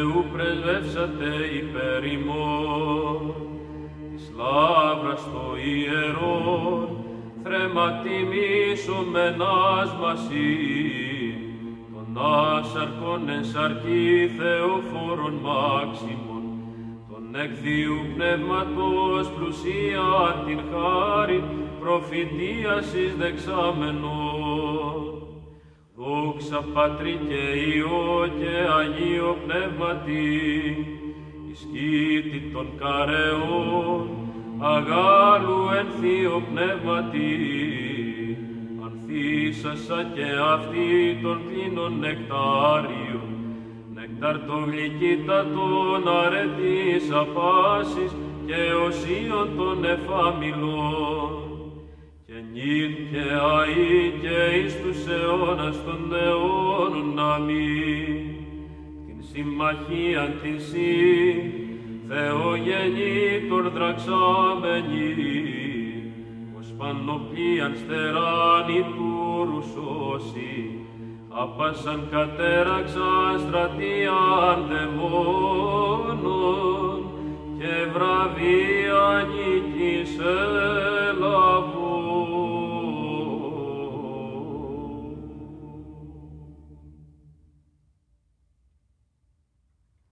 Θεού πρεσβεύσατε υπέρ ημών, της λάβρας το ιερόν, θρέμα τιμήσομενας μασί, των άσαρκων εν σαρκή Θεοφόρων μάξιμων, των εκ Θείου Πνεύματος πλουσία την χάριν προφητείας εις δεξάμενον. Δόξα Πατρί και Υιό και Αγίο Πνεύματι, εις κήτη των καρεών, αγάλου εν Θείο Πνεύματι, ανθίσασα και αυτή των κλίνων νεκτάριων, νεκτάρ το γλυκύτατον αρετής απάσης και οσίων των εφάμιλων, και νυν και αεί και εις τους αιώνας των αιώνων αμήν. Την συμμαχίαν την σύ, Θεογεννήτωρ δραξάμενη, ως πανοπλίαν στεράνη τούρου σώσει, άπασαν κατέραξαν στρατείαν δαιμόνων, και βραβεία νικήσεν.